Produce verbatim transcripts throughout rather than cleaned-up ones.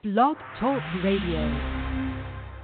Blog Talk Radio.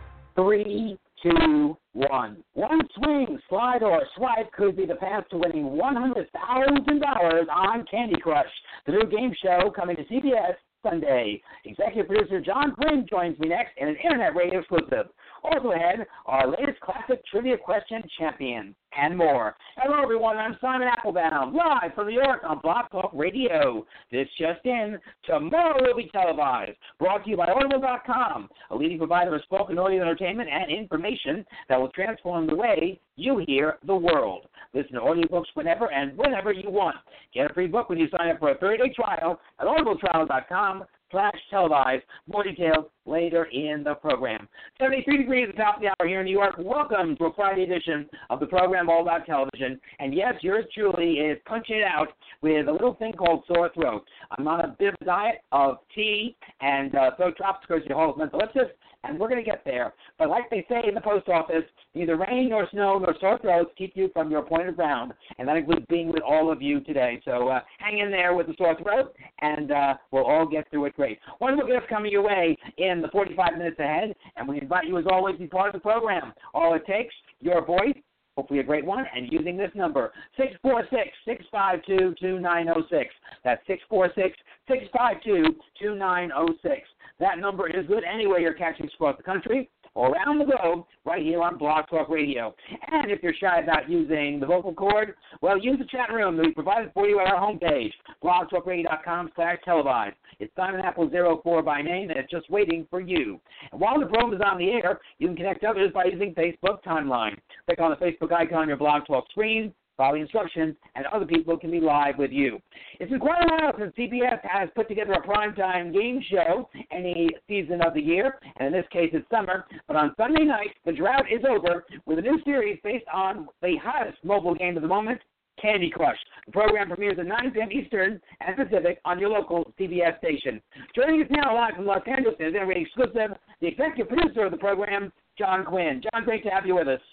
Three, two, one. One swing, slide, or swipe could be the path to winning one hundred thousand dollars on Candy Crush, the new game show coming to C B S Sunday. Executive producer John Quinn joins me next in an Internet Radio exclusive. Also ahead, our latest classic trivia question champion, and more. Hello, everyone. I'm Simon Applebaum, live from New York on Blog Talk Radio. This just in, tomorrow will be televised. Brought to you by Audible dot com, a leading provider of spoken audio entertainment and information that will transform the way you hear the world. Listen to audiobooks whenever and whenever you want. Get a free book when you sign up for a thirty-day trial at audible trial dot com slash televised. More details later in the program. seventy-three degrees at the top of the hour here in New York. Welcome to a Friday edition of the program All About Television. And yes, yours truly is punching it out with a little thing called sore throat. I'm on a bit of a diet of tea and uh, throat drops because the Hall of mental illness, and we're going to get there. But like they say in the post office, neither rain nor snow nor sore throats keep you from your point of ground, and that includes being with all of you today. So uh, hang in there with the sore throat, and uh, we'll all get through it great. Wonderful gifts coming your way in the forty-five minutes ahead, and we invite you, as always, to be part of the program. All it takes, your voice, hopefully a great one, and using this number, six four six, six five two, two nine zero six. That's six four six, six five two, two nine zero six. That number is good anywhere you're catching across the country or around the globe, right here on Blog Talk Radio. And if you're shy about using the vocal cord, well, use the chat room that we provided for you at our homepage, blog talk radio dot com slash televised. It's Simon Apple zero four by name, and it's just waiting for you. And while the program is on the air, you can connect others by using Facebook Timeline. Click on the Facebook icon on your Blog Talk screen, follow the instructions, and other people can be live with you. It's been quite a while since C B S has put together a primetime game show any season of the year, and in this case it's summer. But on Sunday night, the drought is over with a new series based on the hottest mobile game of the moment, Candy Crush. The program premieres at nine p.m. Eastern and Pacific on your local C B S station. Joining us now live from Los Angeles is Internet exclusive, the executive producer of the program, John Quinn. John, great to have you with us.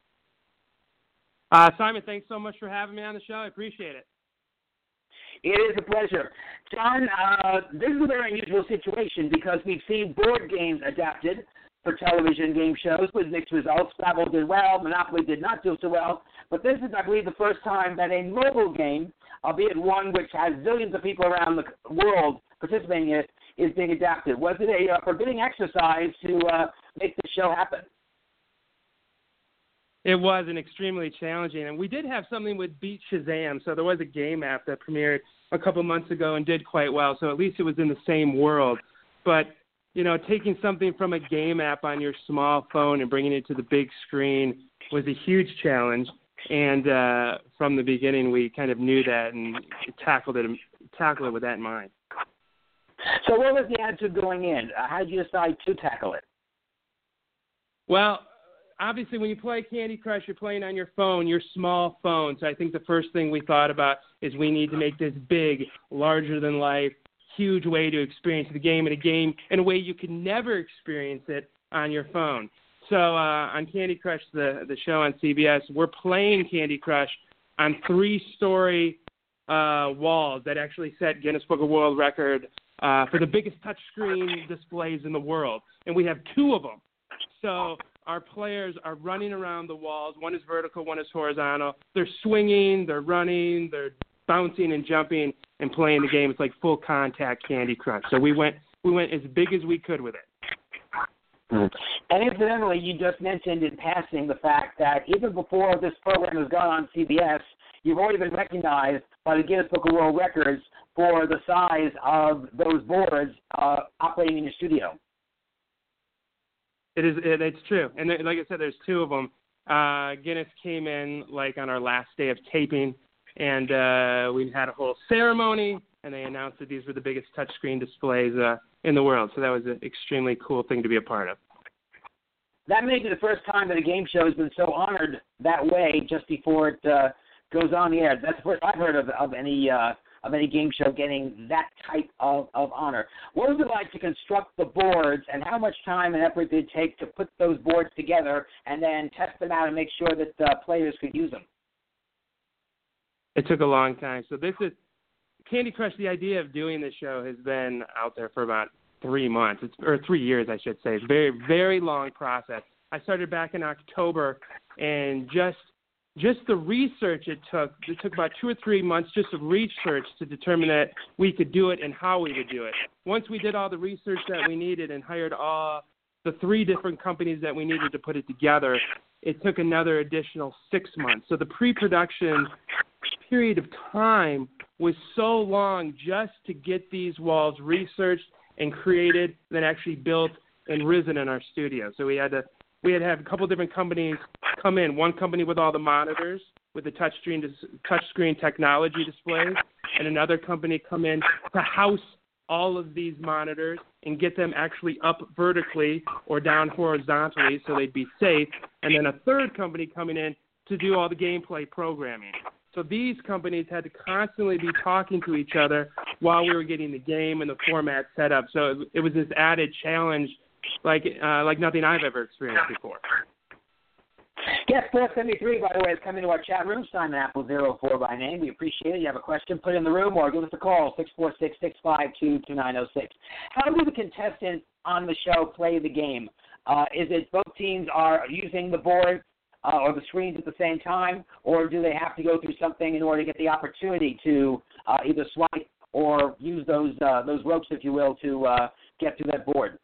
Uh, Simon, thanks so much for having me on the show. I appreciate it. It is a pleasure. John, uh, this is a very unusual situation because we've seen board games adapted for television game shows with mixed results. Scrabble did well, Monopoly did not do so well. But this is, I believe, the first time that a mobile game, albeit one which has zillions of people around the world participating in it, is being adapted. Was it a uh, forbidding exercise to uh, make the show happen? It was an extremely challenging, and we did have something with Beat Shazam, so there was a game app that premiered a couple months ago and did quite well, so at least it was in the same world. But, you know, taking something from a game app on your small phone and bringing it to the big screen was a huge challenge, and uh, from the beginning we kind of knew that and tackled it, tackled it with that in mind. So what was the attitude going in? Uh, how did you decide to tackle it? Well, obviously, when you play Candy Crush, you're playing on your phone, your small phone. So I think the first thing we thought about is we need to make this big, larger-than-life, huge way to experience the game in a game in a way you could never experience it on your phone. So uh, on Candy Crush, the, the show on C B S, we're playing Candy Crush on three-story uh, walls that actually set Guinness Book of World Record uh, for the biggest touchscreen displays in the world. And we have two of them. So our players are running around the walls. One is vertical, one is horizontal. They're swinging, they're running, they're bouncing and jumping and playing the game. It's like full contact Candy Crush. So we went we went as big as we could with it. Mm. And incidentally, you just mentioned in passing the fact that even before this program has gone on C B S, you've already been recognized by the Guinness Book of World Records for the size of those boards uh, operating in your studio. It is. It, it's true, and there, like I said, there's two of them. Uh, Guinness came in like on our last day of taping, and uh, we had a whole ceremony, and they announced that these were the biggest touchscreen displays uh, in the world. So that was an extremely cool thing to be a part of. That may be the first time that a game show has been so honored that way just before it uh, goes on the air. That's the first I've heard of of any. Uh, of any game show getting that type of, of honor. What was it like to construct the boards, and how much time and effort did it take to put those boards together and then test them out and make sure that uh, players could use them? It took a long time. So this is Candy Crush. The idea of doing this show has been out there for about three months, it's, or three years, I should say. It's a very, very long process. I started back in October, and just just the research it took, it took about two or three months just of research to determine that we could do it and how we would do it. Once we did all the research that we needed and hired all the three different companies that we needed to put it together, it took another additional six months. So the pre-production period of time was so long just to get these walls researched and created, then actually built and risen in our studio. So we had to we had to have a couple different companies come in. One company with all the monitors, with the touchscreen touchscreen technology displays, and another company come in to house all of these monitors and get them actually up vertically or down horizontally so they'd be safe. And then a third company coming in to do all the gameplay programming. So these companies had to constantly be talking to each other while we were getting the game and the format set up. So it, it was this added challenge like uh, like nothing I've ever experienced before. Guest four seventy-three, by the way, is coming to our chat room. Simon Apple zero four by name. We appreciate it. You have a question, put it in the room, or give us a call, six four six, six five two, two nine zero six. How do the contestants on the show play the game? Uh, is it both teams are using the board uh, or the screens at the same time, or do they have to go through something in order to get the opportunity to uh, either swipe or use those uh, those ropes, if you will, to uh, get to that board?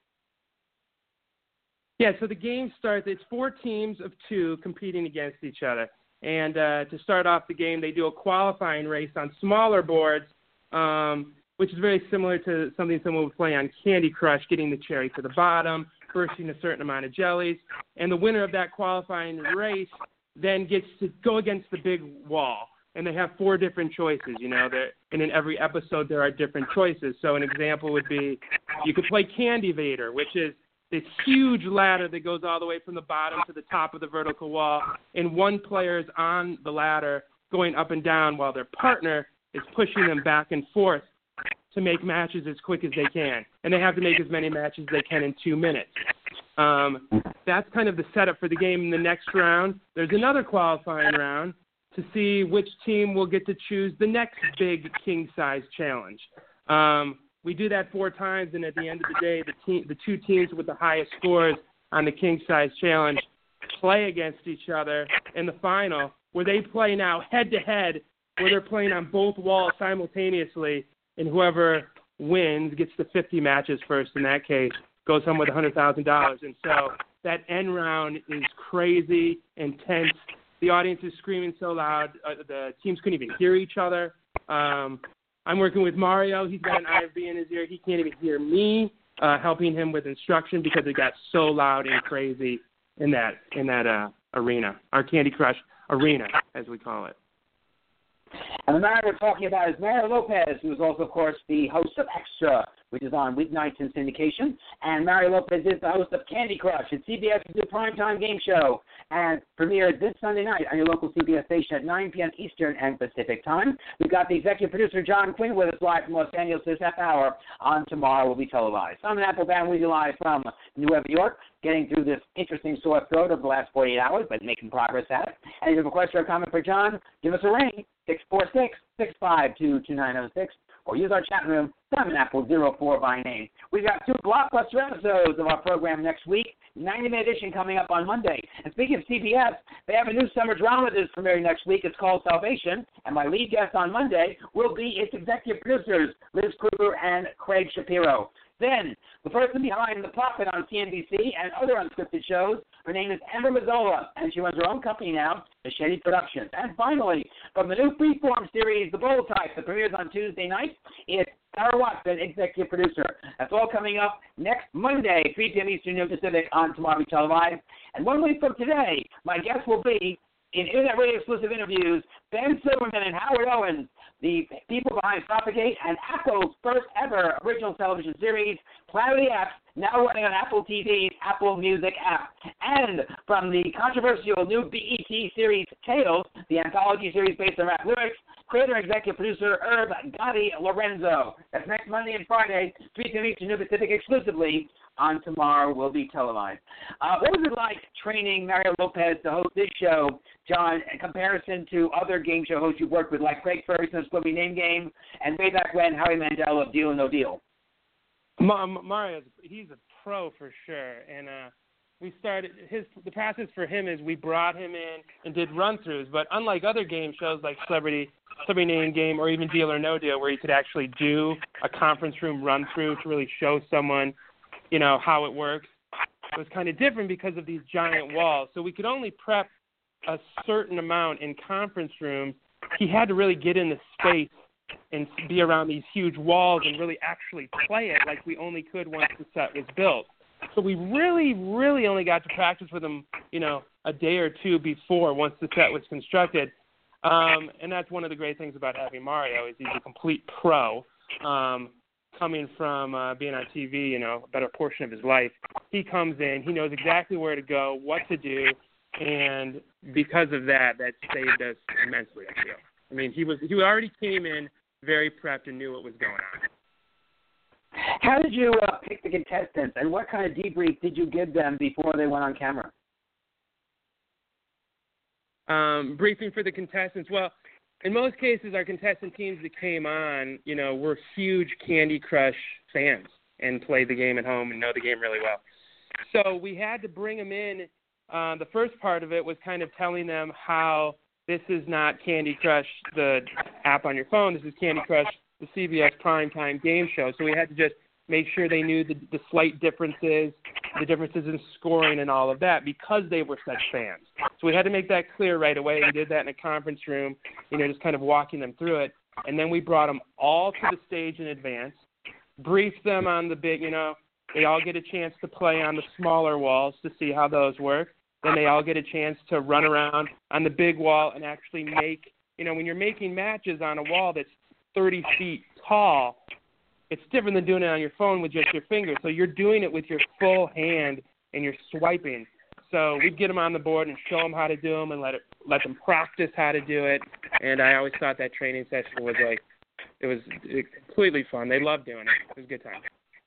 Yeah, so the game starts, it's four teams of two competing against each other. And uh, to start off the game, they do a qualifying race on smaller boards, um, which is very similar to something someone would play on Candy Crush, getting the cherry to the bottom, bursting a certain amount of jellies. And the winner of that qualifying race then gets to go against the big wall. And they have four different choices, you know, and in every episode there are different choices. So an example would be you could play Candy Vader, which is this huge ladder that goes all the way from the bottom to the top of the vertical wall, and one player is on the ladder going up and down while their partner is pushing them back and forth to make matches as quick as they can. And they have to make as many matches as they can in two minutes. Um, that's kind of the setup for the game. In the next round, there's another qualifying round to see which team will get to choose the next big king-size challenge. Um, We do that four times, and at the end of the day, the team, the two teams with the highest scores on the king size challenge play against each other in the final, where they play now head-to-head, where they're playing on both walls simultaneously, and whoever wins gets the fifty matches first. In that case, goes home with one hundred thousand dollars. And so that end round is crazy, intense. The audience is screaming so loud, uh, the teams couldn't even hear each other. Um, I'm working with Mario. He's got an I V in his ear. He can't even hear me uh, helping him with instruction because it got so loud and crazy in that in that uh, arena, our Candy Crush arena, as we call it. And the man we're talking about is Mario Lopez, who is also, of course, the host of Extra, which is on weeknights in syndication. And Mario Lopez is the host of Candy Crush at CBS's new primetime game show, and premiered this Sunday night on your local C B S station at nine p.m. Eastern and Pacific time. We've got the executive producer, John Quinn, with us live from Los Angeles this half hour. On tomorrow will be televised. I'm an Apple fan with you live from New York, getting through this interesting sore throat over the last forty-eight hours, but making progress at it. And if you have a question or comment for John, give us a ring, six four six, six five two, two nine zero six, or use our chat room, Simon Apple zero four by name. We've got two blockbuster episodes of our program next week, ninety-minute edition coming up on Monday. And speaking of C B S, they have a new summer drama that is premiering next week. It's called Salvation, and my lead guest on Monday will be its executive producers, Liz Kruger and Craig Shapiro. Then, the person behind The Prophet on C N B C and other unscripted shows, her name is Amber Mazzola, and she runs her own company now, Machete Productions. And finally, from the new Freeform series, The Bold Type, that premieres on Tuesday night, it's Sarah Watson, executive producer. That's all coming up next Monday, three p.m. Eastern, New Pacific, on Tomorrow We Televised. And one week from today, my guest will be, in Internet Radio exclusive interviews, Ben Silverman and Howard Owens, the people behind Propagate and Apple's first ever original television series, Planet of the Apps, now running on Apple T V's Apple Music app. And from the controversial new B E T series Tales, the anthology series based on rap lyrics, creator and executive producer Herb Gotti Lorenzo. That's next Monday and Friday, three p.m. Eastern, New Pacific, exclusively on Tomorrow Will Be Televised. Uh, what was it like training Mario Lopez to host this show, John, in comparison to other game show hosts you've worked with, like Craig Ferguson's Split Me Name Game, and way back when, Howie Mandel of Deal or No Deal? Ma- Mario's he's a pro for sure, and uh, we started his the process for him is we brought him in and did run-throughs. But unlike other game shows like Celebrity Celebrity Name Game or even Deal or No Deal, where you could actually do a conference room run-through to really show someone, you know, how it works, it was kind of different because of these giant walls. So we could only prep a certain amount in conference rooms. He had to really get in the space and be around these huge walls and really actually play it like we only could once the set was built. So we really, really only got to practice with him, you know, a day or two before once the set was constructed. Um, and that's one of the great things about having Mario is he's a complete pro. Um, coming from uh, being on T V, you know, a better portion of his life, he comes in, he knows exactly where to go, what to do, and because of that, that saved us immensely, I feel. I mean, he was he already came in very prepped and knew what was going on. How did you uh, pick the contestants, and what kind of debrief did you give them before they went on camera? Um, briefing for the contestants. Well, in most cases, our contestant teams that came on, you know, were huge Candy Crush fans and played the game at home and know the game really well. So we had to bring them in. Uh, the first part of it was kind of telling them how this is not Candy Crush, the app on your phone. This is Candy Crush, the C B S primetime game show. So we had to just make sure they knew the, the slight differences, the differences in scoring and all of that because they were such fans. So we had to make that clear right away. We did that in a conference room, you know, just kind of walking them through it. And then we brought them all to the stage in advance, briefed them on the big, you know, they all get a chance to play on the smaller walls to see how those work. Then they all get a chance to run around on the big wall and actually make, you know, when you're making matches on a wall that's thirty feet tall, it's different than doing it on your phone with just your fingers. So you're doing it with your full hand and you're swiping. So we'd get them on the board and show them how to do them and let it let them practice how to do it. And I always thought that training session was like, it was completely fun. They loved doing it. It was a good time.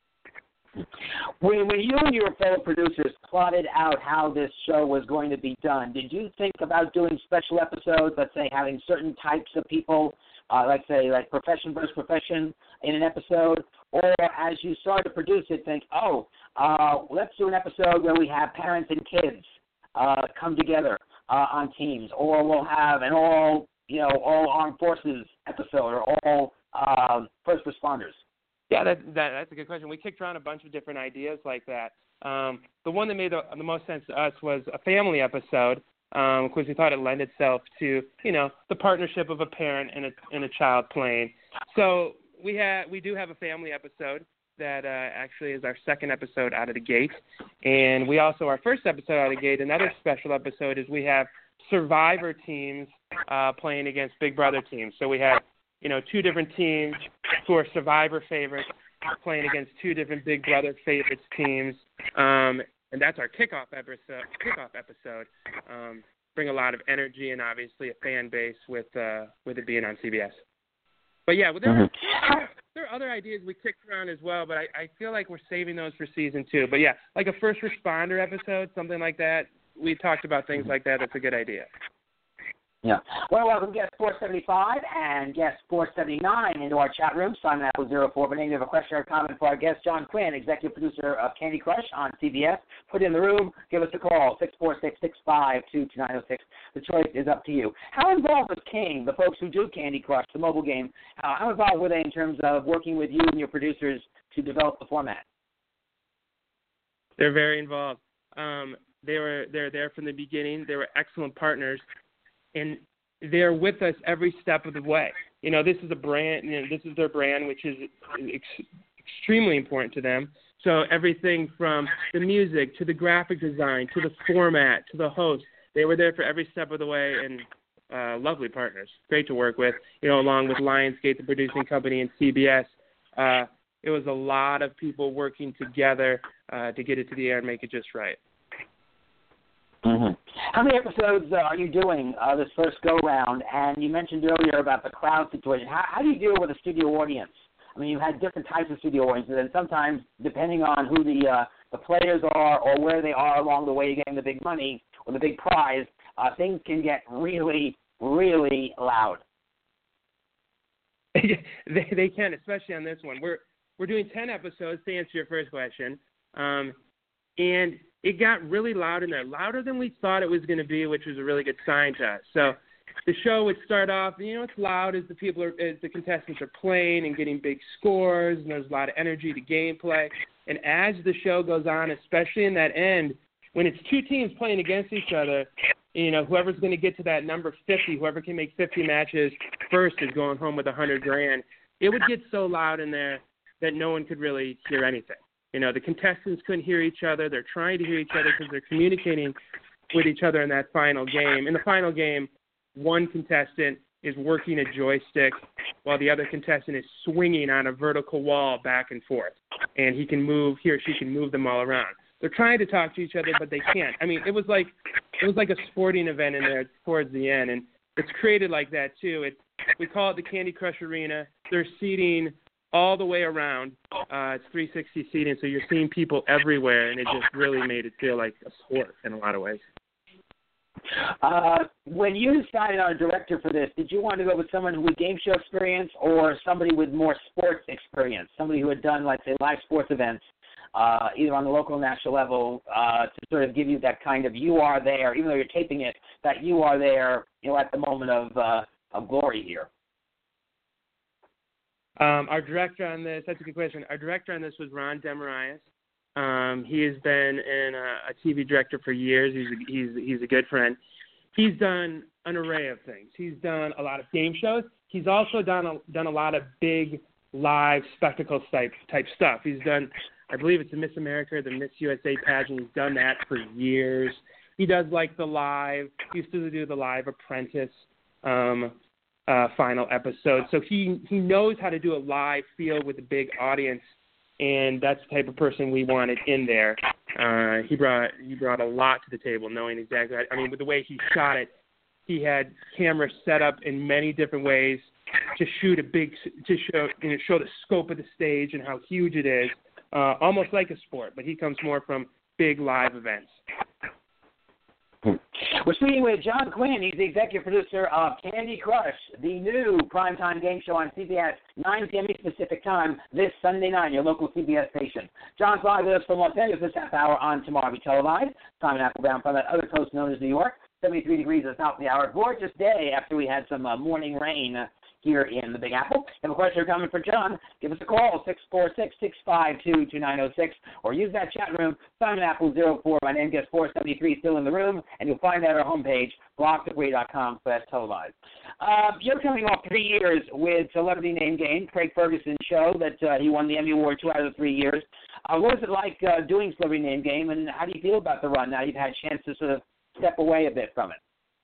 When, when you and your fellow producers plotted out how this show was going to be done, did you think about doing special episodes, let's say having certain types of people, uh, let's say like profession versus profession in an episode, or as you started to produce it, think, oh, uh, let's do an episode where we have parents and kids uh, come together uh, on teams, or we'll have an all, you know, all armed forces episode, or all uh, first responders? Yeah, that, that that's a good question. We kicked around a bunch of different ideas like that. Um, the one that made the, the most sense to us was a family episode, um, because we thought it lent itself to, you know, the partnership of a parent and a and a child playing. So we have we do have a family episode that uh, actually is our second episode out of the gate, and we also our first episode out of the gate. Another special episode is we have Survivor teams uh, playing against Big Brother teams. So we have, you know, two different teams who are Survivor favorites playing against two different Big Brother favorites teams, um, and that's our kickoff episode. Kickoff episode. Um, bring a lot of energy and obviously a fan base with uh, with it being on C B S. But yeah, well, there, mm-hmm. are, there are other ideas we kicked around as well, but I, I feel like we're saving those for season two. But yeah, like a first responder episode, something like that. We talked about things like that. That's a good idea. Yeah. Well, welcome guest four seventy-five and guest four seventy-nine into our chat room. Simon Apple zero four. But if you have a question or comment for our guest, John Quinn, executive producer of Candy Crush on C B S, put it in the room. Give us a call, six four six, six five two, two nine zero six. The choice is up to you. How involved was King, the folks who do Candy Crush, the mobile game, uh, how involved were they in terms of working with you and your producers to develop the format? They're very involved. Um, they were they're there from the beginning. They were excellent partners. And they're with us every step of the way. You know, this is a brand, you know, this is their brand, which is ex- extremely important to them. So everything from the music to the graphic design to the format to the host, they were there for every step of the way, and uh, lovely partners. Great to work with, you know, along with Lionsgate, the producing company, and C B S. Uh, it was a lot of people working together uh, to get it to the air and make it just right. Mm-hmm. How many episodes uh, are you doing uh, this first go-round? And you mentioned earlier about the crowd situation. How, how do you deal with a studio audience? I mean, you've had different types of studio audiences, and sometimes, depending on who the uh, the players are or where they are along the way to getting the big money or the big prize, uh, things can get really, really loud. they they can, especially on this one. We're we're doing ten episodes to answer your first question. Um, and it got really loud in there, louder than we thought it was going to be, which was a really good sign to us. So the show would start off, you know, it's loud as the people are, as the contestants are playing and getting big scores, and there's a lot of energy to gameplay. And as the show goes on, especially in that end, when it's two teams playing against each other, you know, whoever's going to get to that number fifty, whoever can make fifty matches first is going home with a hundred grand. It would get so loud in there that no one could really hear anything. You know, the contestants couldn't hear each other. They're trying to hear each other because they're communicating with each other in that final game. In the final game, one contestant is working a joystick while the other contestant is swinging on a vertical wall back and forth. And he can move, he or she can move them all around. They're trying to talk to each other, but they can't. I mean, it was like it was like a sporting event in there towards the end, and it's created like that too. It's we call it the Candy Crush Arena. They're seating all the way around. Uh, it's three sixty seating, so you're seeing people everywhere, and it just really made it feel like a sport in a lot of ways. Uh, when you decided on a director for this, did you want to go with someone with game show experience or somebody with more sports experience, somebody who had done, like, say, live sports events, uh, either on the local or national level, uh, to sort of give you that kind of you are there, even though you're taping it, that you are there, you know, at the moment of, uh, of glory here? Um, our director on this, that's a good question. Our director on this was Ron Demarias. Um, he has been in a, a T V director for years. He's a, he's he's a good friend. He's done an array of things. He's done a lot of game shows. He's also done a, done a lot of big live spectacle type type stuff. He's done, I believe it's the Miss America, the Miss U S A pageant. He's done that for years. He does like the live. He used to do the live Apprentice um, uh, final episode. So he he knows how to do a live feel with a big audience. And that's the type of person we wanted in there. Uh, he brought he brought a lot to the table, knowing exactly. I mean, with the way he shot it, he had cameras set up in many different ways to shoot a big, to show you know show the scope of the stage and how huge it is, uh, almost like a sport. But he comes more from big live events. We're speaking with John Quinn. He's the executive producer of Candy Crush, the new primetime game show on C B S, nine p.m. Eastern Pacific Time, this Sunday night, your local C B S station. John's live with us from Los Angeles this half hour on Tomorrow Be Televised. Simon Applebaum from that other coast known as New York. seventy-three degrees at the top of the hour. Gorgeous day after we had some uh, morning rain uh, here in the Big Apple. If you have a question or comment for John, give us a call, six four six, six five two, two nine zero six, or use that chat room, Simon Apple zero four. My name gets four seventy-three still in the room, and you'll find that at our homepage, blog degree dot com slash televised. Uh, you're coming off three years with Celebrity Name Game, Craig Ferguson's show that uh, he won the Emmy Award two out of the three years. Uh, what was it like uh, doing Celebrity Name Game, and how do you feel about the run now you've had a chance to sort of step away a bit from it?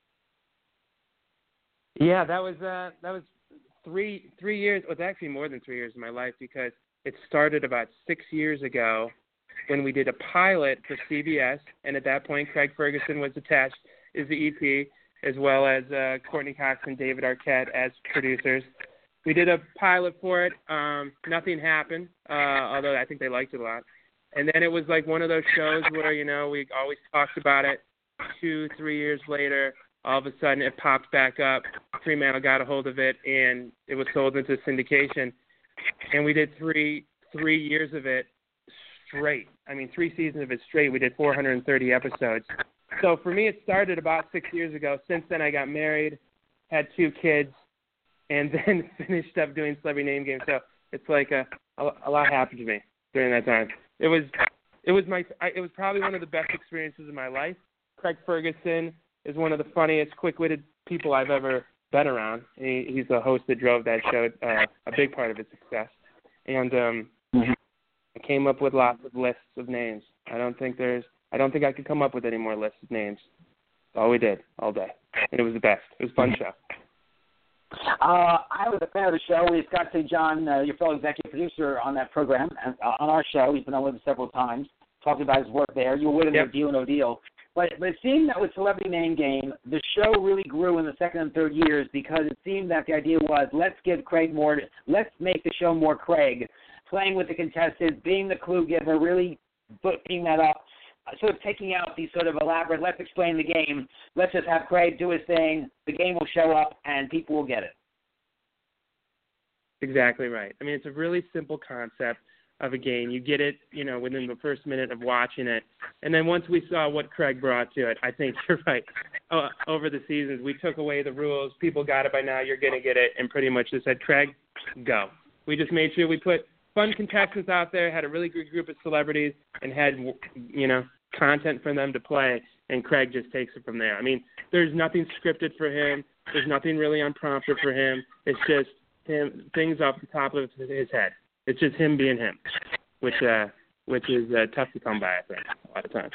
Yeah, that was uh, that was three three years. Well, it's actually more than three years in my life because it started about six years ago when we did a pilot for C B S, and at that point, Craig Ferguson was attached as the E P, as well as uh, Courtney Cox and David Arquette as producers. We did a pilot for it. Um, nothing happened, uh, although I think they liked it a lot. And then it was like one of those shows where, you know, we always talked about it. Two, three years later, all of a sudden it popped back up. Fremantle got a hold of it, and it was sold into syndication. And we did three three years of it straight. I mean, three seasons of it straight. We did four hundred thirty episodes. So for me, it started about six years ago. Since then, I got married, had two kids, and then finished up doing Celebrity Name Game. So it's like a, a, a lot happened to me during that time. It was it was my it was probably one of the best experiences of my life. Craig Ferguson is one of the funniest, quick-witted people I've ever been around. He, he's the host that drove that show, uh, a big part of its success. And um, mm-hmm. I came up with lots of lists of names. I don't think there's, I don't think I could come up with any more lists of names. That's all we did all day, and it was the best. It was a fun show. Uh, I was a fan of the show. We've got to John, uh, your fellow executive producer, on that program, uh, on our show. He's been on with us several times, talking about his work there. You were with him yep. with Deal or No Deal. But, but it seemed that with Celebrity Name Game, the show really grew in the second and third years because it seemed that the idea was, let's give Craig more, let's make the show more Craig, playing with the contestants, being the clue giver, really booking that up, sort of taking out these sort of elaborate, let's explain the game, let's just have Craig do his thing, the game will show up, and people will get it. Exactly right. I mean, it's a really simple concept. of a game. You get it, you know, within the first minute of watching it. And then once we saw what Craig brought to it, I think you're right. Uh, over the seasons, we took away the rules. People got it by now. You're going to get it. And pretty much just said, Craig, go. We just made sure we put fun contestants out there, had a really good group of celebrities, and had, you know, content for them to play. And Craig just takes it from there. I mean, there's nothing scripted for him. There's nothing really unprompted for him. It's just him, things off the top of his head. It's just him being him, which uh, which is uh, tough to come by, I think, a lot of times.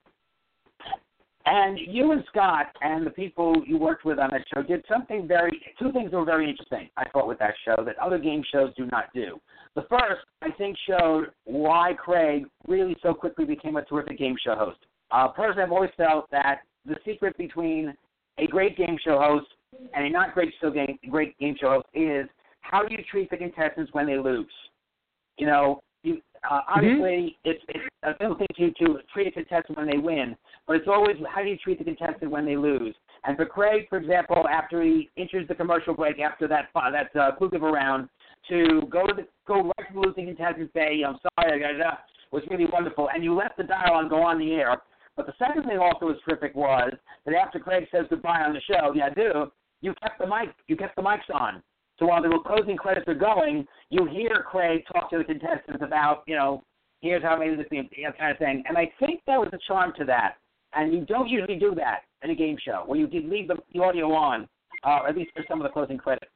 And you and Scott and the people you worked with on that show did something very, two things that were very interesting, I thought, with that show that other game shows do not do. The first, I think, showed why Craig really so quickly became a terrific game show host. Uh, personally, I've always felt that the secret between a great game show host and a not great show game, great game show host is how do you treat the contestants when they lose? You know, you, uh, obviously, mm-hmm. it's, it's a simple thing to, to treat a contestant when they win, but it's always how do you treat the contestant when they lose? And for Craig, for example, after he enters the commercial break after that uh, that uh, clue giver round, to go to the, go right to the losing contestant and say, I'm sorry, I got it up, was really wonderful. And you left the dial on, go on the air. But the second thing also was terrific was that after Craig says goodbye on the show, yeah, I do, you kept the mic, you kept the mics on. So while the closing credits are going, you hear Craig talk to the contestants about, you know, here's how I made this thing, you know, kind of thing. And I think there was a charm to that. And you don't usually do that in a game show, where you did leave the, the audio on, uh, or at least for some of the closing credits.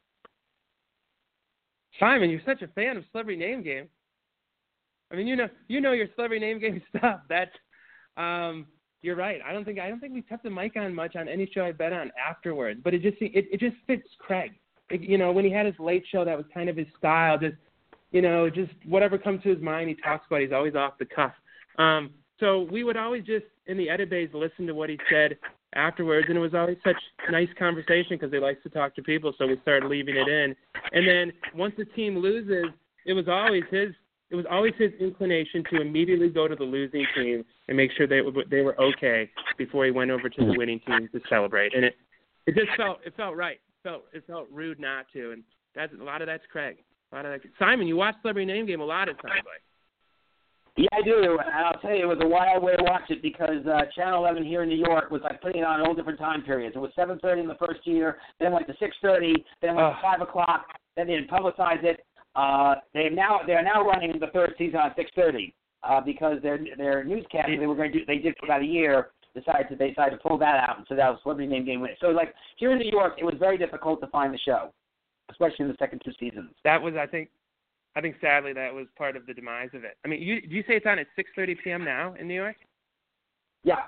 Simon, you're such a fan of Celebrity Name Game. I mean, you know, you know your Celebrity Name Game stuff. That's, um, you're right. I don't think I don't think we kept the mic on much on any show I've been on afterwards. But it just it, it just fits Craig. It, you know, when he had his late show, that was kind of his style. Just, you know, just whatever comes to his mind, he talks about. He's always off the cuff. Um, so we would always just in the edit bays listen to what he said afterwards, and it was always such nice conversation because he likes to talk to people. So we started leaving it in, and then once the team loses, it was always his. It was always his inclination to immediately go to the losing team and make sure they they were okay before he went over to the winning team to celebrate. And it it just felt it felt right. It felt it felt rude not to. And that's a lot of that's Craig. A lot of that. Simon, you watch Celebrity Name Game a lot of times, like. Yeah, I do, and I'll tell you, it was a wild way to watch it because uh, Channel eleven here in New York was like putting it on all different time periods. It was seven thirty in the first year, then went to six thirty, then went uh. to five o'clock, then they didn't publicize it. Uh, they now they are now running the third season on six thirty uh, because their their newscast they were going to do they did for about a year decided to they decided to pull that out, and so that was Celebrity Name Game winner. So like here in New York, it was very difficult to find the show, especially in the second two seasons. That was I think I think sadly that was part of the demise of it. I mean, you do you say it's on at six thirty p.m. now in New York? Yeah.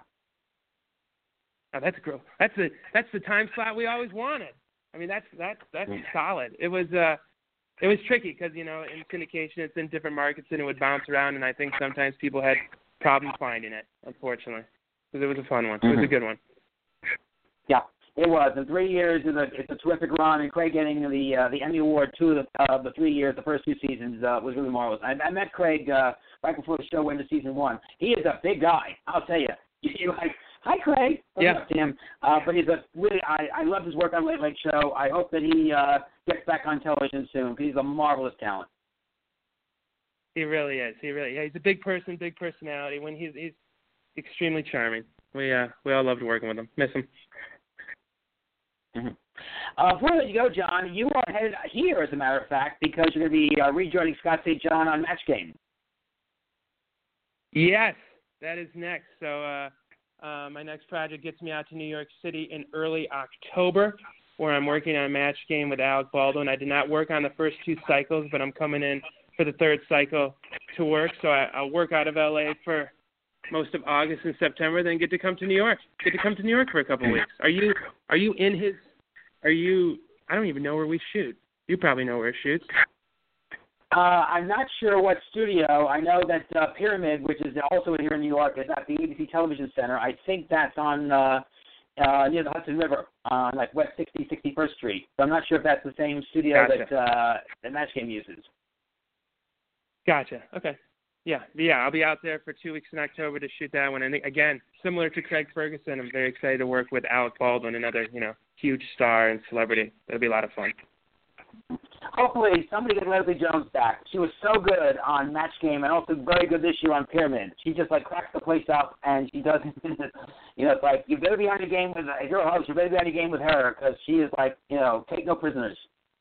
Oh, that's gross. That's the that's the time slot we always wanted. I mean, that's that's that's solid. It was. Uh, It was tricky because, you know, in syndication it's in different markets and it would bounce around, and I think sometimes people had problems finding it, unfortunately, because it was a fun one. Mm-hmm. It was a good one. Yeah, it was. In three years, it's a, it's a terrific run, and Craig getting the uh, the Emmy Award two of the, uh, the three years, the first two seasons, uh, was really marvelous. I, I met Craig uh, right before the show went to season one. He is a big guy, I'll tell you. You like, hi, Craig. What's yeah. up to him? Uh, but he's a really, I, I love his work on Late Late Show. I hope that he uh, gets back on television soon because he's a marvelous talent. He really is. He really, yeah, he's a big person, big personality. When he's he's extremely charming. We uh we all loved working with him. Miss him. Mm-hmm. Uh, before I let you go, John, you are headed here, as a matter of fact, because you're going to be uh, rejoining Scott Saint John on Match Game. Yes, that is next. So. uh Uh, my next project gets me out to New York City in early October, where I'm working on a Match Game with Alec Baldwin. I did not work on the first two cycles, but I'm coming in for the third cycle to work. So I, I'll work out of L A for most of August and September, then get to come to New York. Get to come to New York for a couple of weeks. Are you? Are you in his? Are you? I don't even know where we shoot. You probably know where it shoots. Uh, I'm not sure what studio. I know that uh, Pyramid, which is also here in New York, is at the A B C Television Center. I think that's on uh, uh, near the Hudson River, on like West sixty, sixty-first Street. So I'm not sure if that's the same studio gotcha. that uh, that Match Game uses. Gotcha. Okay. Yeah. Yeah. I'll be out there for two weeks in October to shoot that one. And again, similar to Craig Ferguson, I'm very excited to work with Alec Baldwin, another you know huge star and celebrity. It'll be a lot of fun. hopefully somebody get Leslie Jones back. She was so good on Match Game and also very good this year on Pyramid. She just like cracks the place up, and she doesn't. You know, it's like you better be on your game with if you're a host. You better be on your game with her because she is like you know take no prisoners.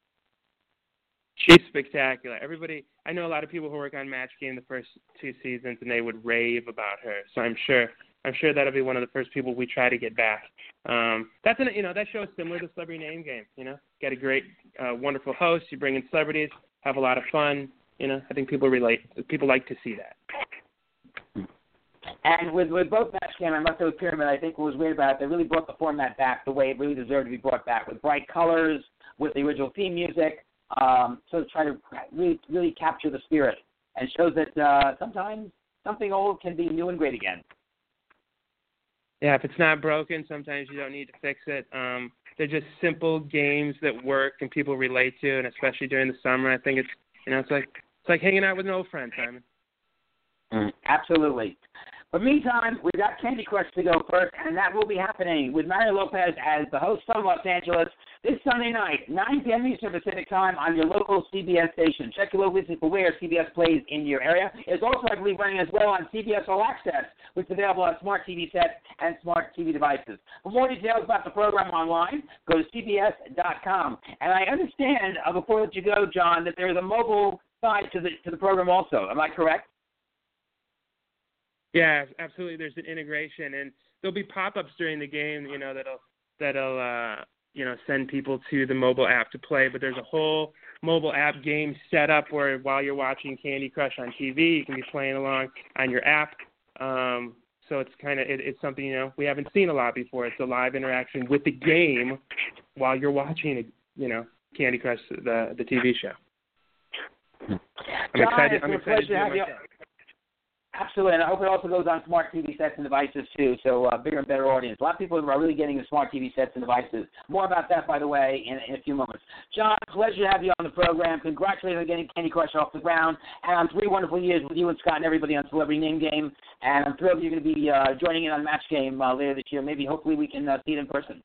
She's spectacular. Everybody, I know a lot of people who work on Match Game the first two seasons, and they would rave about her. So I'm sure, I'm sure that'll be one of the first people we try to get back. Um, that's an, you know, that show is similar to Celebrity Name Game. You know, get a great, uh, wonderful host. You bring in celebrities, have a lot of fun. You know, I think people relate. People like to see that. And with with both Match Game and Let's Go with Pyramid, I think what was weird about it, they really brought the format back the way it really deserved to be brought back, with bright colors, with the original theme music. Um, so to try to really, really capture the spirit, and shows that uh, sometimes something old can be new and great again. Yeah, if it's not broken, sometimes you don't need to fix it. Um, they're just simple games that work and people relate to, and especially during the summer, I think it's you know it's like it's like hanging out with an old friend, Simon. Mm, absolutely. But meantime, we've got Candy Crush to go first, and that will be happening with Mario Lopez as the host from Los Angeles this Sunday night, nine p.m. Eastern Pacific Time on your local C B S station. Check your local for where C B S plays in your area. It's also, I believe, running as well on C B S All Access, which is available on smart T V sets and smart T V devices. For more details about the program online, go to C B S dot com. And I understand, uh, before I let you go, John, that there is a mobile side to the to the program also. Am I correct? Yeah, absolutely. There's an integration, and there'll be pop-ups during the game, you know, that'll that'll uh, you know send people to the mobile app to play. But there's a whole mobile app game set up where while you're watching Candy Crush on T V, you can be playing along on your app. Um, so it's kind of it, it's something you know we haven't seen a lot before. It's a live interaction with the game while you're watching, you know, Candy Crush, the the T V show. I'm John, excited. I'm excited to do it myself. Absolutely, and I hope it also goes on smart T V sets and devices, too, so uh, bigger and better audience. A lot of people are really getting the smart T V sets and devices. More about that, by the way, in, in a few moments. John, pleasure to have you on the program. Congratulations on getting Candy Crush off the ground, and on three wonderful years with you and Scott and everybody on Celebrity Name Game, and I'm thrilled you're going to be uh, joining in on Match Game uh, later this year. Maybe, hopefully, we can uh, see it in person.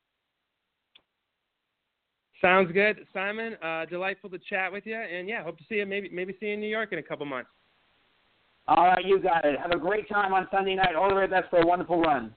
Sounds good, Simon. Uh, delightful to chat with you, and, yeah, hope to see you, maybe, maybe see you in New York in a couple months. All right, you got it. Have a great time on Sunday night. All the very best for a wonderful run.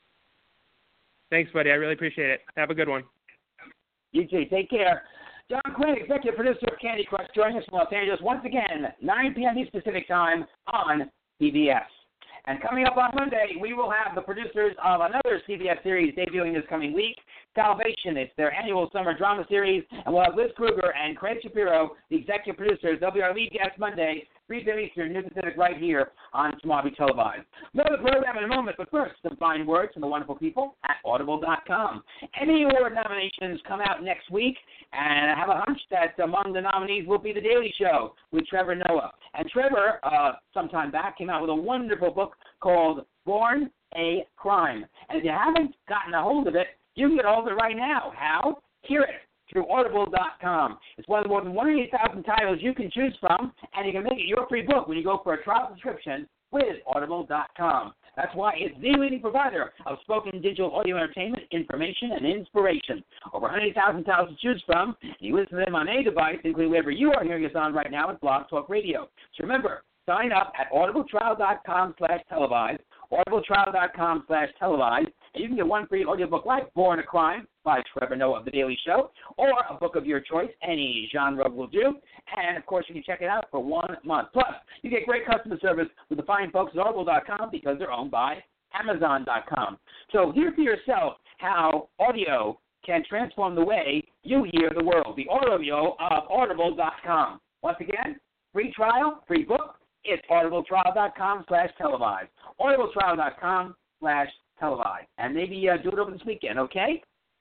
Thanks, buddy. I really appreciate it. Have a good one. You too. Take care. John Quinn, executive producer of Candy Crush, joining us from Los Angeles once again, nine p.m. Eastern Pacific Time on C B S. And coming up on Monday, we will have the producers of another C B S series debuting this coming week, Salvation. It's their annual summer drama series, and we'll have Liz Kruger and Craig Shapiro, the executive producers. They'll be our lead guests Monday, three p.m. Eastern, New Pacific, right here on Smarby Televised. More of the program in a moment, but first, some fine words from the wonderful people at Audible dot com. Emmy Award nominations come out next week, and I have a hunch that among the nominees will be The Daily Show with Trevor Noah. And Trevor, uh, sometime back, came out with a wonderful book called Born a Crime. And if you haven't gotten a hold of it, you can get a hold of it right now. How? Hear it through Audible dot com. It's one of the more than one hundred eight thousand titles you can choose from, and you can make it your free book when you go for a trial subscription with Audible dot com. That's why it's the leading provider of spoken digital audio entertainment, information, and inspiration. Over one hundred eight thousand titles to choose from, and you listen to them on any device, including wherever you are hearing us on right now at Blog Talk Radio. So remember, sign up at audible trial dot com slash televised, audible trial dot com slash televised, and you can get one free audiobook like Born a Crime by Trevor Noah of The Daily Show, or a book of your choice, any genre will do. And, of course, you can check it out for one month. Plus, you get great customer service with the fine folks at audible dot com because they're owned by amazon dot com. So hear for yourself how audio can transform the way you hear the world. The audio of audible dot com. Once again, free trial, free book. It's audible trial dot com slash televised. audible trial dot com slash televised. And maybe uh, do it over this weekend, okay?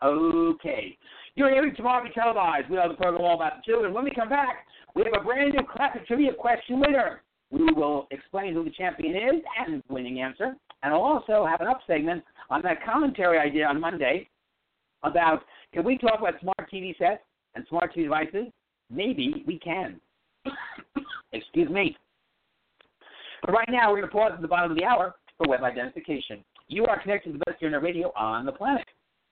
Okay. You're hearing Smarby Televised. We have the program all about the children. When we come back, we have a brand new classic trivia question winner. We will explain who the champion is and the winning answer. And I'll also have an up segment on that commentary I did on Monday about, can we talk about smart T V sets and smart T V devices? Maybe we can. Excuse me. But right now, we're going to pause at the bottom of the hour for web identification. You are connected to the best internet radio on the planet.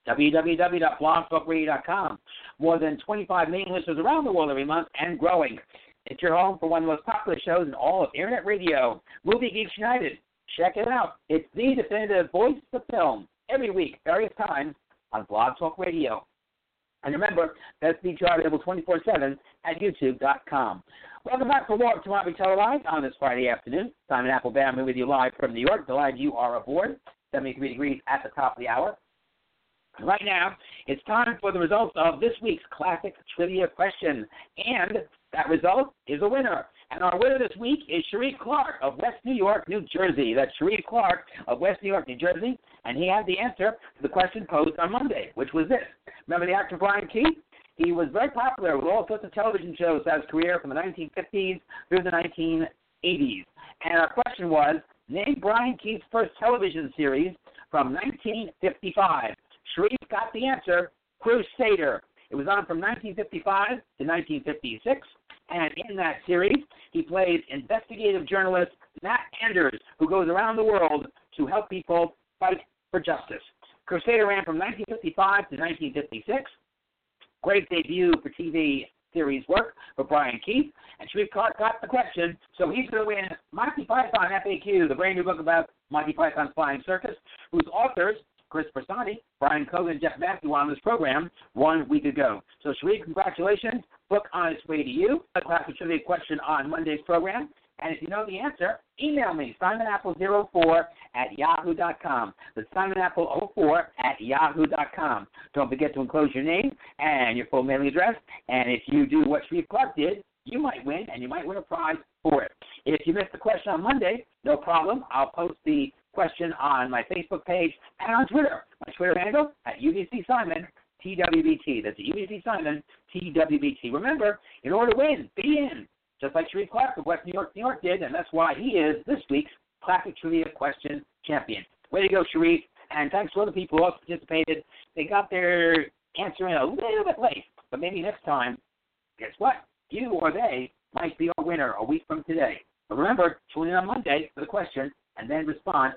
w w w dot blog talk radio dot com. More than twenty-five million listeners around the world every month and growing. It's your home for one of the most popular shows in all of Internet radio, Movie Geeks United. Check it out. It's the definitive voice of film every week, various times, on Blog Talk Radio. And remember, that's the show available twenty-four seven at youtube dot com. Welcome back for more Tomorrow Televised on this Friday afternoon. Simon Applebaum with you live from New York. Delighted you are aboard. seventy-three degrees at the top of the hour. Right now, it's time for the results of this week's classic trivia question. And that result is a winner. And our winner this week is Sharif Clark of West New York, New Jersey. That's Sharif Clark of West New York, New Jersey. And he had the answer to the question posed on Monday, which was this. Remember the actor Brian Keith? He was very popular with all sorts of television shows throughout his career from the nineteen fifties through the nineteen eighties. And our question was, name Brian Keith's first television series from nineteen fifty-five. Sharif got the answer, Crusader. It was on from nineteen fifty-five to nineteen fifty-six, and in that series, he plays investigative journalist Matt Anders, who goes around the world to help people fight for justice. Crusader ran from nineteen fifty-five to nineteen fifty-six. Great debut for T V series work for Brian Keith, and Sharif Clark got the question, so he's going to win Monty Python F A Q, the brand new book about Monty Python's Flying Circus, whose authors, Chris Bersani, Brian Cogan, and Jeff Matthew on this program one week ago. So, Sharif, congratulations. Book on its way to you. A classic trivia question on Monday's program. And if you know the answer, email me, simon apple zero four at yahoo dot com. That's simon apple zero four at yahoo dot com. Don't forget to enclose your name and your full mailing address. And if you do what Sharif Clark did, you might win, and you might win a prize for it. If you missed the question on Monday, no problem. I'll post the question on my Facebook page and on Twitter. My Twitter handle at U B C Simon T W B T. That's U B C Simon T W B T. Remember, in order to win, be in, just like Sharif Clark of West New York, New York did, and that's why he is this week's Classic Trivia Question Champion. Way to go, Sharif, and thanks to other people who also participated. They got their answer in a little bit late, but maybe next time, guess what? You or they might be our winner a week from today. But remember, tune in on Monday for the question and then respond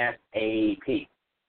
ASAP.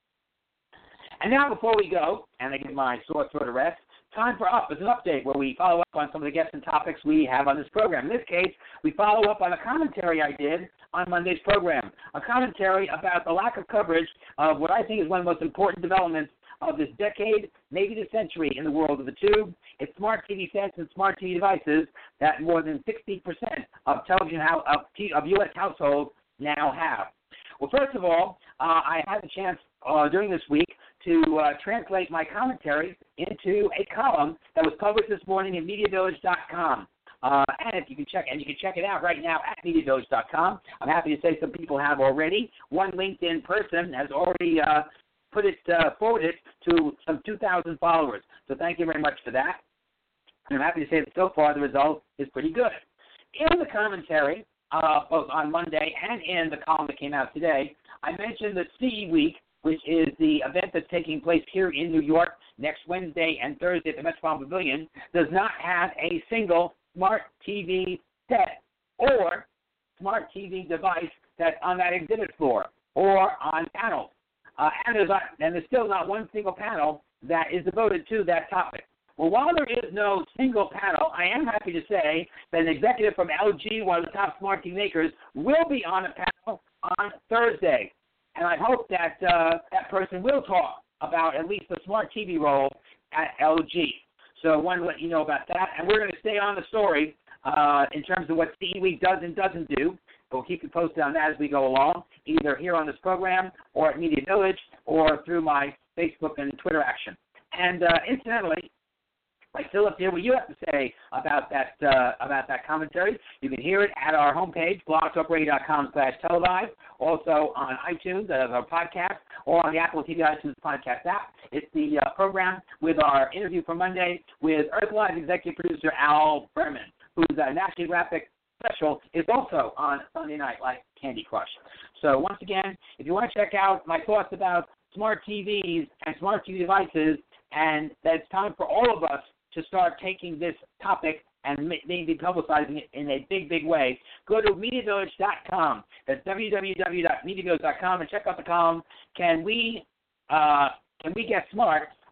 And now before we go, and I give my sore throat a rest, time for Up is an update where we follow up on some of the guests and topics we have on this program. In this case, we follow up on a commentary I did on Monday's program, a commentary about the lack of coverage of what I think is one of the most important developments of this decade, maybe the century, in the world of the tube. It's smart T V sets and smart T V devices that more than sixty percent of television of, of U S households now have. Well, first of all, uh, I had the chance uh, during this week to uh, translate my commentary into a column that was published this morning in media village dot com. Uh, and if you can check, and you can check it out right now at media village dot com. I'm happy to say some people have already. One LinkedIn person has already uh, put it uh, forwarded to some two thousand followers. So thank you very much for that. And I'm happy to say that so far the result is pretty good. In the commentary, uh, both on Monday and in the column that came out today, I mentioned the C E Week, which is the event that's taking place here in New York next Wednesday and Thursday at the Metropolitan Pavilion, does not have a single smart T V set or smart T V device that's on that exhibit floor or on panels. Uh, and, there's not, and there's still not one single panel that is devoted to that topic. Well, while there is no single panel, I am happy to say that an executive from L G, one of the top smart T V makers, will be on a panel on Thursday. And I hope that uh, that person will talk about at least the smart T V role at L G. So I wanted to let you know about that. And we're going to stay on the story uh, in terms of what C E Week does and doesn't do. We'll keep you posted on that as we go along, either here on this program or at Media Village or through my Facebook and Twitter action. And uh, incidentally, like Philip, hear what you have to say about that uh, about that commentary. You can hear it at our homepage, blog talk radio dot com slash televised, also on iTunes as our podcast, or on the Apple T V iTunes podcast app. It's the uh, program with our interview for Monday with Earthline's executive producer, Al Berman, whose uh, National Geographic special is also on Sunday night, like Candy Crush. So once again, if you want to check out my thoughts about smart T Vs and smart T V devices, and that it's time for all of us to start taking this topic and maybe publicizing it in a big, big way, go to media village dot com. That's w w w dot media village dot com and check out the column, Can we uh, can we get smart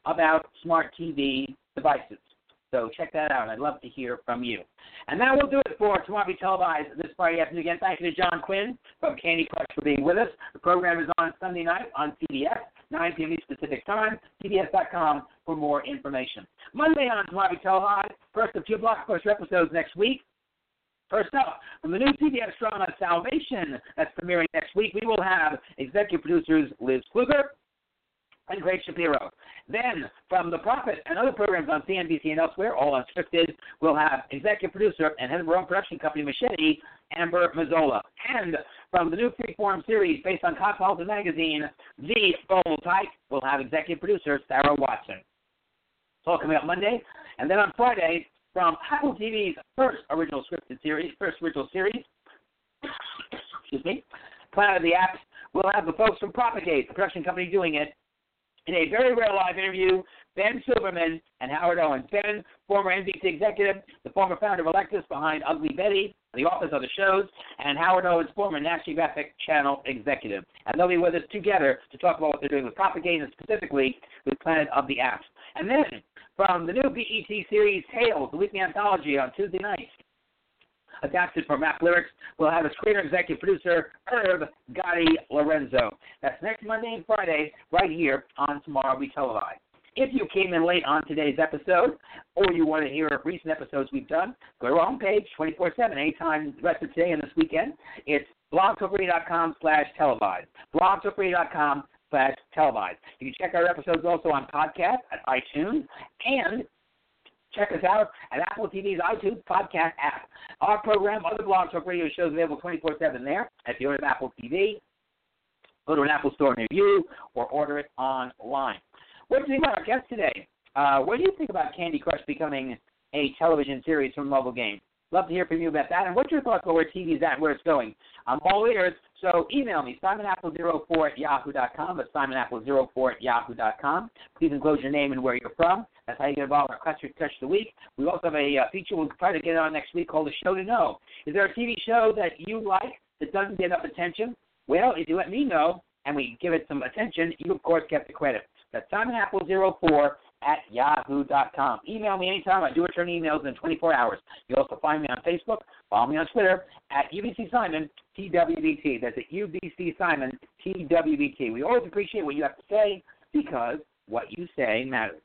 about smart T V devices. So check that out. I'd love to hear from you. And that will do it for Tomorrow Be Televised this Friday afternoon. Again, thank you to John Quinn from Candy Crush for being with us. The program is on Sunday night on C B S, nine p.m. Eastern Pacific Time, C B S dot com for more information. Monday on Tomorrow Be Televised, first of two blockbuster episodes next week. First up, from the new T V S drama Salvation that's premiering next week, we will have executive producers Liz Kluger and Greg Shapiro. Then, from The Prophet and other programs on C N B C and elsewhere, all unscripted, we'll have executive producer and head of our own production company, Machete, Amber Mazzola. And from the new Freeform series based on Cosmopolitan Magazine, The Full Type, we'll have executive producer Sarah Watson. It's all coming up Monday. And then on Friday, from Apple T V's first original scripted series, first original series, excuse me, Planet of the Apps, we'll have the folks from Propagate, the production company doing it, in a very rare live interview, Ben Silverman and Howard Owens. Ben, former N B C executive, the former founder of Electus behind Ugly Betty, the authors of the shows, and Howard Owens, former National Geographic Channel executive. And they'll be with us together to talk about what they're doing with Propagate and specifically with Planet of the Apps. And then, from the new B E T series Tales, the weekly anthology on Tuesday nights, adapted from Rap Lyrics, we'll have a creator executive producer, Herb Gotti Lorenzo. That's next Monday and Friday right here on Tomorrow Be Televised. If you came in late on today's episode or you want to hear recent episodes we've done, go to our homepage twenty-four seven, anytime the rest of today and this weekend. It's blogtalkradio.com slash televised. blogtalkradio.com slash televised. You can check our episodes also on podcast at iTunes and check us out at Apple T V's iTunes podcast app. Our program, other Blog Talk Radio shows available twenty-four seven there. If you have Apple T V, go to an Apple store near you or order it online. What do you think about our guest today? Uh, what do you think about Candy Crush becoming a television series from a mobile game? Love to hear from you about that. And what's your thoughts about where T V is at and where it's going? I'm all ears, so email me, simon apple zero four at yahoo dot com. That's simon apple zero four at yahoo dot com. Please enclose your name and where you're from. That's how you get involved in our Question Touch of the Week. We also have a uh, feature we'll try to get on next week called The Show to Know. Is there a T V show that you like that doesn't get enough attention? Well, if you let me know and we give it some attention, you, of course, get the credit. That's simon apple zero four at yahoo dot com. Email me anytime. I do return emails in twenty-four hours. You also find me on Facebook. Follow me on Twitter at U B C Simon T W B T. That's at U B C Simon T W B T. We always appreciate what you have to say because what you say matters.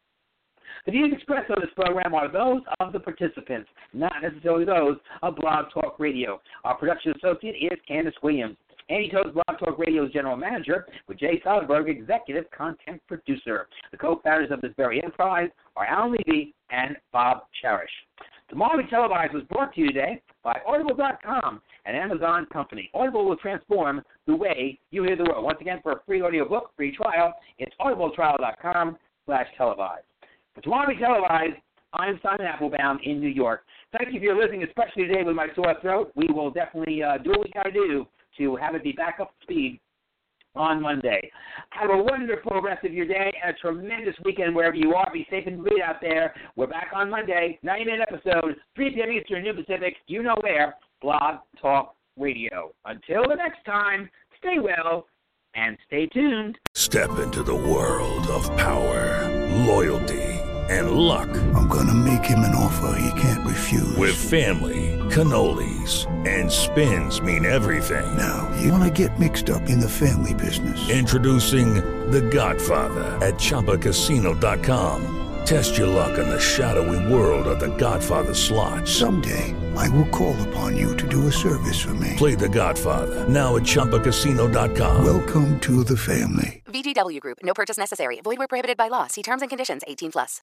The views expressed on this program are those of the participants, not necessarily those of Blog Talk Radio. Our production associate is Candace Williams. Andy Toad's Blog Talk Radio's general manager, with Jay Soderberg, executive content producer. The co-founders of this very enterprise are Alan Levy and Bob Cherish. Tomorrow Be Televised was brought to you today by Audible dot com, an Amazon company. Audible will transform the way you hear the world. Once again, for a free audiobook, free trial, it's audibletrial dot com slash televised. For Tomorrow Be Televised, I'm Simon Applebaum in New York. Thank you for your listening, especially today with my sore throat. We will definitely uh, do what we got to do to have it be back up to speed on Monday. Have a wonderful rest of your day and a tremendous weekend wherever you are. Be safe and breathe out there. We're back on Monday, ninety-minute episode, three p.m. Eastern, New Pacific, you know where, Blog Talk Radio. Until the next time, stay well and stay tuned. Step into the world of power, loyalty, and luck. I'm going to make him an offer he can't refuse. With family, cannolis, and spins mean everything. Now, you want to get mixed up in the family business. Introducing The Godfather at Chumba Casino dot com. Test your luck in the shadowy world of The Godfather slot. Someday, I will call upon you to do a service for me. Play The Godfather, now at Chumba Casino dot com. Welcome to the family. V G W Group. No purchase necessary. Void where prohibited by law. See terms and conditions. eighteen plus.